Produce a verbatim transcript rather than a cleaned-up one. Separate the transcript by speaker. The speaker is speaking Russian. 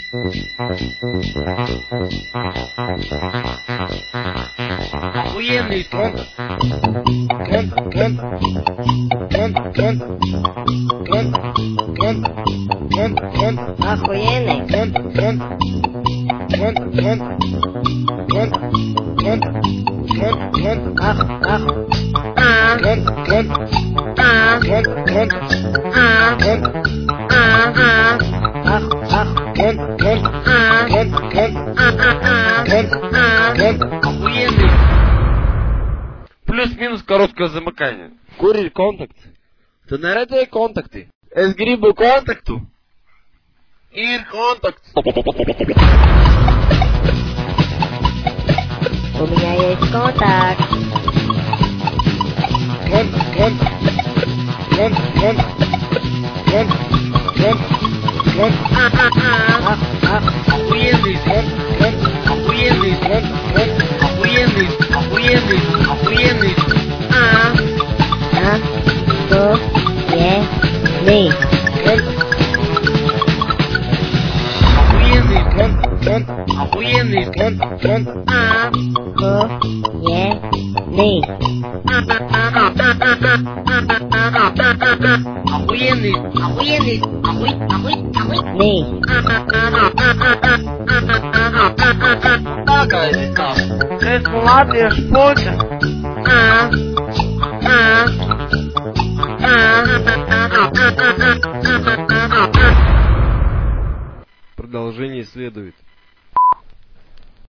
Speaker 1: Охуенный кон. Кон, кон. Кон, кон. Кон, кон. Кон, кон.
Speaker 2: Охуенный.
Speaker 1: Кон, кон. Кон, кон. Кон, кон. Кон, кон.
Speaker 2: Ах, ах. А.
Speaker 1: Кон, кон.
Speaker 2: А.
Speaker 1: Кон, кон.
Speaker 2: А.
Speaker 1: Кон,
Speaker 2: А. А. Ах, ах.
Speaker 1: кон, кон.
Speaker 2: А.
Speaker 1: Кон, кон.
Speaker 2: А. А.
Speaker 1: Кон,
Speaker 2: А.
Speaker 1: кон. Охуенный. Плюс-минус короткое замыкание. Курить контакт. Та наредē kontakti. Es gribu kontaktu. Ir kontakts.
Speaker 2: У меня есть контакт.
Speaker 1: Кон, кон. Кон, кон. Кон, кон. Кон.
Speaker 2: А. А. А. Ах, ах.
Speaker 1: Охуенный. Кон, кон. Охуенный. Кон, кон. Охуенный. Охуенный. Охуенный.
Speaker 2: А. А. Что? Е. Ли.
Speaker 1: Кон. Охуенный. Кон, кон. Охуенный. Кон, кон.
Speaker 2: А. Ко. Е. Ли.
Speaker 1: Охуенный.
Speaker 2: Охуенный. Охуй, охуй, охуй. Ли.
Speaker 1: Такая здесь. Это Латвия, Шпоте.
Speaker 2: А. А. А.
Speaker 3: Продолжение следует.